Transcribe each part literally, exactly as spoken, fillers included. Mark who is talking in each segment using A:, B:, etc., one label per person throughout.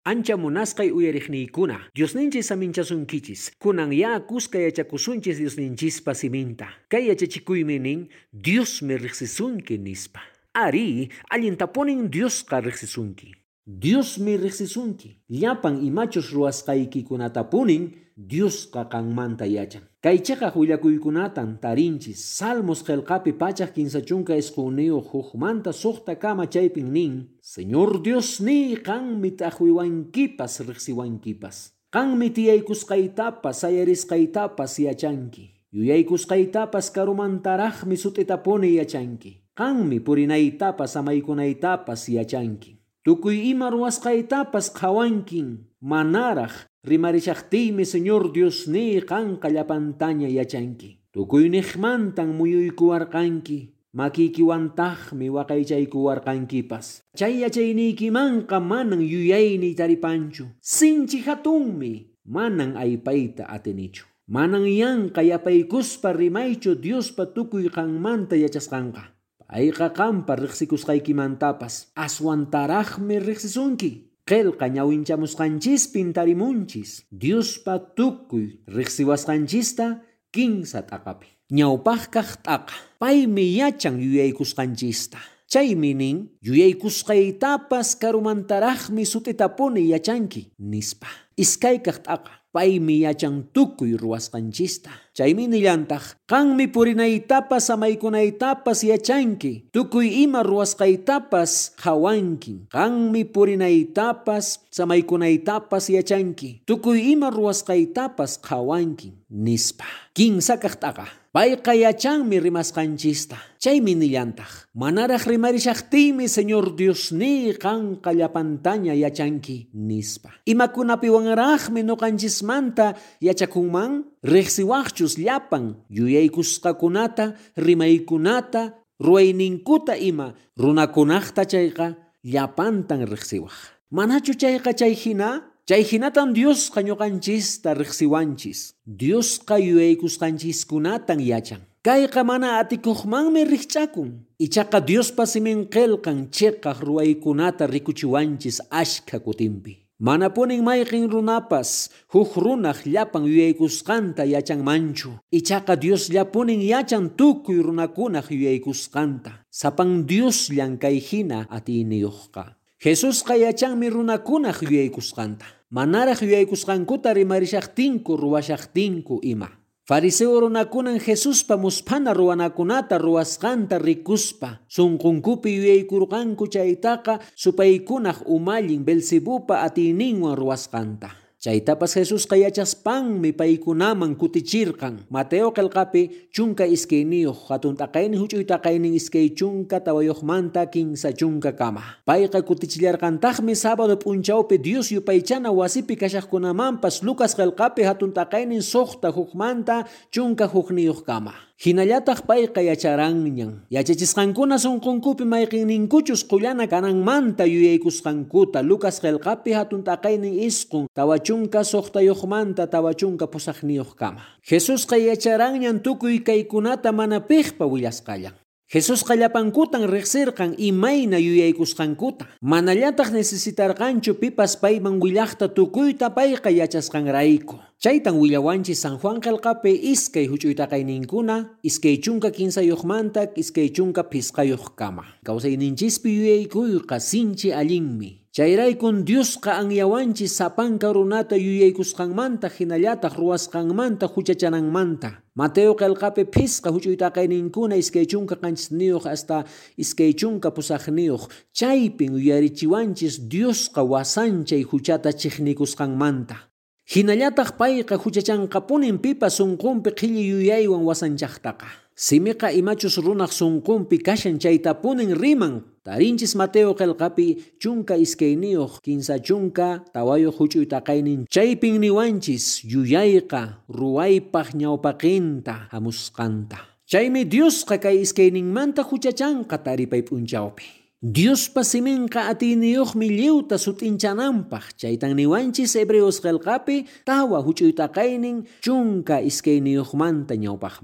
A: Ancha munasqay uyariqniykuna, Diosninchis saminchasunkichis, kunan ya kuska yachakusunchis Diosninchispa siminta. Kay yachachikuymi nin, Diosmi riqsisunki nispa. Ari, allintapunin Diosqa riqsisunki. Diosmi riqsisunki. Llapan imachus ruwasqaykikunatapunin, Diosqa kanmanta yachan. Kaychaqa willakuykunatan tarinchis, Salmos qelqapi pachaq kinsa chunka isqunniyu hukmanta suqta kama chaypin nin, Señor Dios ni qanmi t'aqwiwankipas riqsiwankipas. Qanmi tiyaykusqaytapas sayarisqaytapas yachanki. Yuyaykusqaytapas karumantaraqmi sut'itapuni yachanki. Qanmi purinaytapas amaykunaytapas yachanki. Tukuy ima ruwasqaytapas qhawankin, manaraq rimarishaqtiymi Señor Dios ni qanqa llapantaña yachanki. Tukuy niqmantan muyuykuwarqanki, makiykiwantaqmi waqaychaykuwarqankipas. Chay yachayniykimanqa manan yuyayniy taripanchu. Sinchi hatunmi, manan aypayta atinichu. Manan yanqa yapaykuspa rimaychu Diospa tukuy qanmanta yachasqanqa. Payqa qampa riqsikusqaykimantapas aswantaraqmi riqsisunki. Qelqa ñawinchamusqanchispin tarimunchis. Diospa tukuy riqsiwasqanchista kinsa t'aqapi. Ñawpaqkaq t'aqa. Paymi yachan yuyaykusqanchista. Chaymi nin, yuyaykusqaytapas karumantaraqmi sut'itapuni yachanki nispa. Iskaykaq t'aqa. Paymi yachan tukuy ruwasqanchista. Chaymi nillantaq, qanmi purinaytapas amaykunaytapas yachanki. Tukuy ima ruwasqaytapas qhawanki. Qanmi purinaytapas samaykunaytapas yachanki. Tukuy ima ruwasqaytapas qhawanki nispa. Kinsakaq t'aqa. Payqa yachanmi rimasqanchista. Chaymi nillantaq, manaraq rimarishaqtiymi Señor Dios ni qanqa llapantaña yachanki nispa. Imakunapiwanraqmi nuqanchismanta yachakunman, riqsiwaqchus llapan yuyaykusqakunata, rimaykunata, ruwayninkuta ima runakunaqta chayqa llapantan riqsiwaq. Manachu chayqa chayhina? Chayhinatan Diosqa ñuqanchista riqsiwanchis. Diosqa yuyaykusqanchiskunatan yachan. Kayqa mana atikuqmanmi riqch'akun. Ichaqa Diospa siminqelqan chiqaq ruwaykunata rikuchiwanchis ashka kutimpi. Mana punin mayqin runapas huk runaq llapan yuyaykusqanta yachanmanchu. Ichaqa Dios llapunin yachan tukuy runakunaq yuyaykusqanta. Sapan Dios llankayhina atiniyuqqa. Jesusqa yachanmi runakunaq yuyaykusqanta. Manaraq yuyaykusqankuta rimarishaqtinku ruwashaqtinku ima. Fariseo runakunan Jesuspa muspana ruwanakunata ruwasqanta rikuspa, sunqunkupi yuyaykurqanku chaytaqa supaykunaq umallin Belzebupa atiyninwan ruwasqanta. Chaytapas Jesusqa yachaspanmi paykunaman kutichirqan. Mateo qelqapi chunka iskayniyuq hatun t'aqaynin huch'uy t'aqaynin iskay chunka tawayuqmanta kinsa chunka kama. Payqa kutichillarqantaqmi sábado p'unchawpi Dios yupaychana wasipi kashaqkunamanpas Lucas qelqapi hatun t'aqaynin suqta hukmanta chunka hukniyuq kama. Hinallataq payqa yacharanñan. Yachachisqankuna sunqunkupi mayqinninkuchus qullana kananmanta yuyaykusqankuta Lucas qelqapi hatun t'aqaynin isqun tawachunka suqtayuqmanta tawachunka pusaqniyuq kama. Jesusqa yacharanñan tukuy kaykunata mana piqpa willasqallan. Jesusqa llapankutan riqsirqan imayna yuyaykusqankuta. Manallataq necesitarqanchu pipas payman willaqta tukuyta payqa yachasqanrayku. Chaytan willawanchis San Juan qelqapi iskay huch'uytaqayninkuna, iskay chunka kinsayuqmanta, iskay chunka pisqayuq kama. Kawsayninchispi yuyaykuyqa sinchi allinmi. Chayraykun Diosqa anyawanchis sapanka runata yuyaykusqanmanta hinallataq ruwasqanmanta huchachananmanta. Mateo qelqapi pisqa huch'uytaqayninkuna iskay chunka qanchisniyuq hasta iskay chunka pusaqniyuq. Chaypin yuyarichiwanchis Diosqa wasanchay huchata chiqnikusqanmanta. Hinallataq payqa huchachanqapunin pipas sunqunpi qhilli yuyaywan wasanchaqtaqa. Simiqa imachus runaq sunqunpi kashan chaytapunin riman. Tarinchis Mateo qelqapi chunka iskayniyuq kinsa chunka tawayuq huch'uytaqaynin chaypin niwanchis yuyayqa ruwaypaq ñawpaqinta hamusqanta. Chaymi Diosqa kay iskayninmanta huchachanqa taripay p'unchawpi. Diospa siminqa atiniyuqmi lliwta sut'inchananpaq. Chaytan niwanchis Hebreos qelqapi tawa huch'uytaqaynin chunka iskayniyuqmanta ñawpaqman.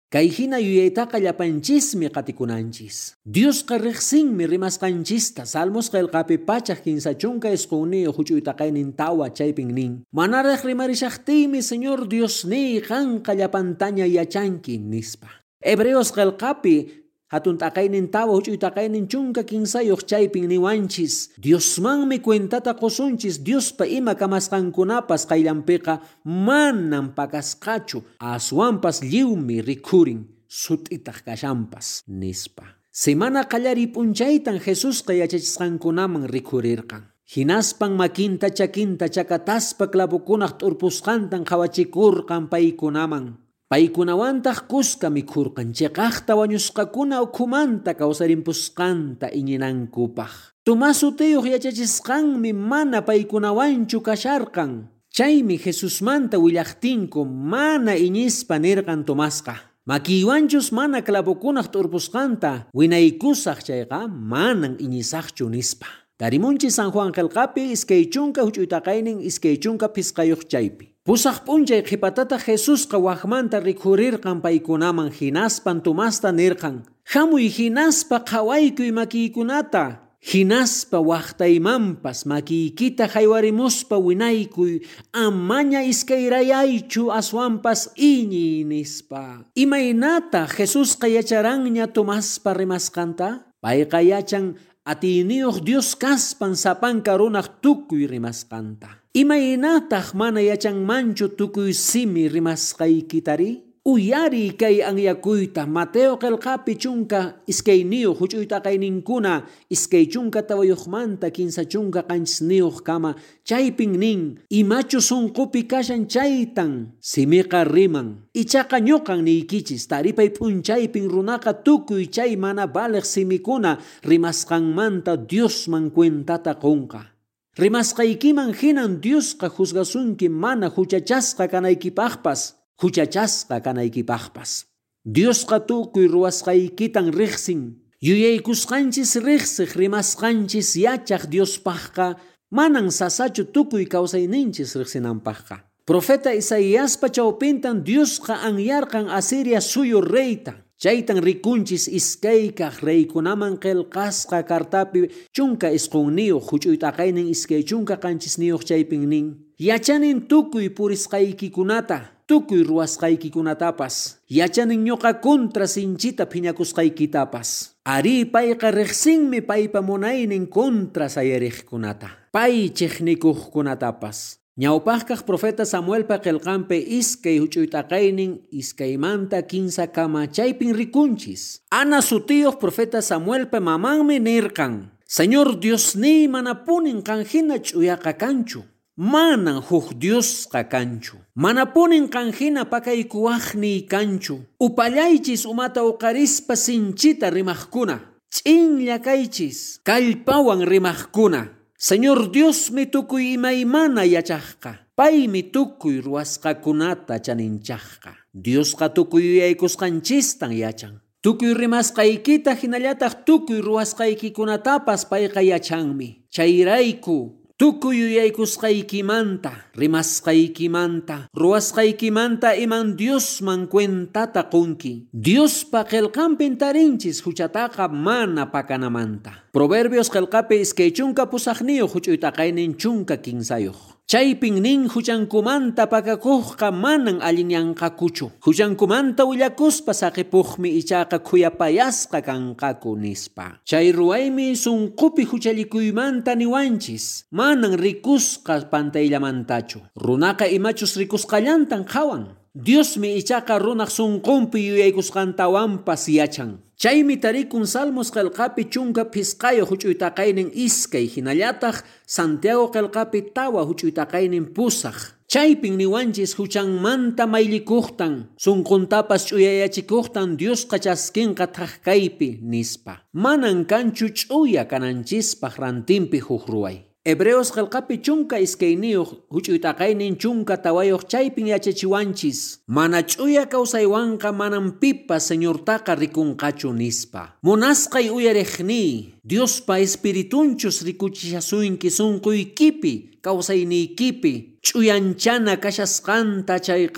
A: Kay hina yuyaytaqa llapanchismi qatikunanchis. Diosqa riqsinmi rimasqanchista Salmos qillqapi pachaq kinsa chunka isqunniyu huch'uytaqaynin tawa chaypin nin. Manaraq rimarishaqtiymi Señor Diosniy qanqa llapantaña yachanki nispa. Hebreos qillqapi hatun taqaynin tawa huch'uytaqaynin chunka kinsayuq chaypin niwanchis. Diosmanmi cuentata qosunchis Diospa ima kamasqankunapas qayllanpiqa manan pakasqachu aswanpas lliwmi rikurin sut'itaq kashanpas nispa. Semana qallari p'unchaytan Jesusqa yachachisqankunaman rikurirqan. Hinaspan makinta chakinta chakataspa klavukunaq t'urpusqantan qawachikurqan paykunaman. Paykunawantaq kuska mikhurqan chiqaqta wañusqakuna ukhumanta kawsarimpusqanta iñinankupaq. Tumasutiyuq yachachisqanmi mana paykunawanchu kasharqan. Chaymi Jesusmanta willaqtinku mana iñispa nirqan Tomasqa. Makiywanchus mana klavukunaq t'urpusqanta winaykusaq chayqa manan iñisaqchu nispa. Tarimunchi San Juan qillqapi iskay chunka huch'uytaqaynin iskay chunka pisqayuq chaypi. Pusaq p'unchay qhipatata Jesusqa waqmanta rikurirqan paykunaman hinaspan Tomasta nirqan. Hamuy hinaspa qhawaykuy makiykunata. Hinaspa waqtaymanpas makiykita haywarimuspa winaykuy amaña iskayrayaychu aswanpas iñiy nispa. Imaynata Jesusqa yacharanña Tomaspa rimasqanta? Payqa yachan atiniyuq Dios kaspan sapanka runaq tukuy rimasqanta. Imaynataq mana yachanmanchu tukuy simi rimasqaykitari? Uyari kay anyakuyta Mateo qillqapi chunka iskayniyuq huch'uytaqayninkuna iskay chunka tawayuqmanta kinsa chunka qanchisniyuq kama chaypin nin imachu sunqupi kashan chaytan simiqa riman. Ichaqa ñuqan niykichis taripay p'unchaypin runaqa tukuy chay mana baliq simikuna rimasqanmanta Diosman cuentata qunqa. Rimasqaykiman hinan Diosqa juzgasunki mana huchachasqa kanaykipaqpas. Huchachasqa kanaykipaqpas. Diosqa tukuy ruwasqaykitan riqsin. Yuyaykusqanchis riqsiq rimasqanchis yachaq Diospaqqa manan sasachu tukuy kawsayninchis riqsinanpaqqa. Profeta Isaíaspa chawpintan Diosqa anyarqan Asiria suyu reyta. Chaytan rikunchis iskaykaq reykunaman qillqasqa kartapi chunka isqunniyuq huch'uytaqaynin iskay chunka qanchisniyuq chaypin nin. Yachanin tukuy purisqaykikunata. Tukuy ruwasqaykikunatapas. Yachanin ñuqa contra sinchita phiñakusqaykitapas. Ari payqa riqsinmi paypa munaynin contra sayariqkunata. Pay chiqnikuqkunatapas. Ñawpaqkaq profeta Samuelpa qillqanpi iskay huch'uytaqaynin iskaymanta kinsa kama chaypin rikunchis. Ana sutiyuq profeta Samuelpa mamanmi nirqan. Señor Diosniy mana punin qanhina ch'uyaqa kanchu. Manan huk Diosqa kanchu. Mana punin qanhina pakaykuwaqniy kanchu. Upallaychis umata uqarispa sinchita rimaqkuna. Ch'inlla kaychis kallpawan rimaqkuna. Señor Diosmi tukuy imaymana yachaqqa. Paymi tukuy ruwasqakunata chaninchaqqa. Diosqa tukuy yaykusqanchistan yachan. Tukuy rimasqaykita hinallataq tukuy ruwasqaykikunatapas payqa yachanmi. Chayrayku tukuy yuyaykusqaykimanta, rimasqaykimanta, ruwasqaykimanta iman Diosman cuentata qunki. Diospa qillqanpin tarinchis huchataqa mana pakanamanta. Proverbios qillqapi iskay chunka pusaqniyuq huch'uytaqaynin chunka kinsayuq. Chaypin nin huchankumanta pakakuqqa manan allinyanqakuchu. Huchankumanta willakuspa saqipuqmi ichaqa khuyapayasqa kanqaku nispa. Chay ruwaymi sunqupi huchalikuymanta niwanchis. Manan rikusqa pantayllamantachu. Runaqa imachus rikusqallantan qawan. Diosmi ichaqa runaq sunqunpi yuyaykusqantawanpas yachan. Chaymi tarikun Salmos qillqapi chunka pisqayo huch'uytaqaynin iskay hinallataq Santiago qillqapi tawa huch'uytaqaynin pusaq. Chaypin niwanchis huchanmanta maylikuqtan, sunquntapas ch'uyayachikuqtan Diosqa chaskinqa thaqkaypi nispa. Manan kanchu ch'uya kananchispaq rantinpi huk ruway. Hebreos qillqapi chunka iskayniyuq huch'uytaqaynin chunka tawayuq chaypin yachachiwanchis. Mana ch'uya kawsaywanqa manan pipa Señortaqa rikunqachu nispa. Munasqay uyariqniy, Diospa espiritunchus rikuchishasuyki sunquykipi, kawsayniykipi, ch'uyanchana kashasqanta chayqa,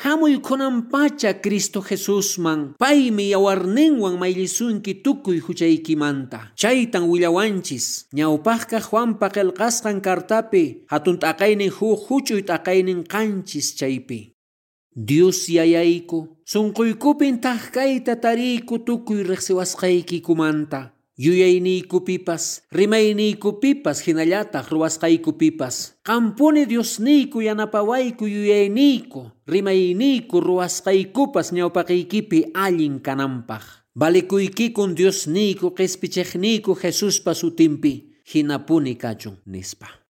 A: Hamuykunampacha Cristo Jesusman paymi yawarninwan mayllisunki tukuy huchaykimanta. Chaytan willawanchis ñawpaqqa Juanpa qillqasqan kartapi hatun t'aqaynin huk huch'uy t'aqaynin qanchis chaypi. Dios yayayku sunquykupin tahkayta tariyku tukuy riqsiwasqaykikumanta. Yuyayniykupipas, rimayniykupipas hinallataq ruwasqaykupipas. Qampuni Diosniyku yanapawayku yuyayniyku, rimayniyku ruwasqaykupas ñawpaqiykipi allin kananpaq. Valikuykikun Diosniyku qispichiqniyku Jesuspa sutinpi hinapuni kachun nispa.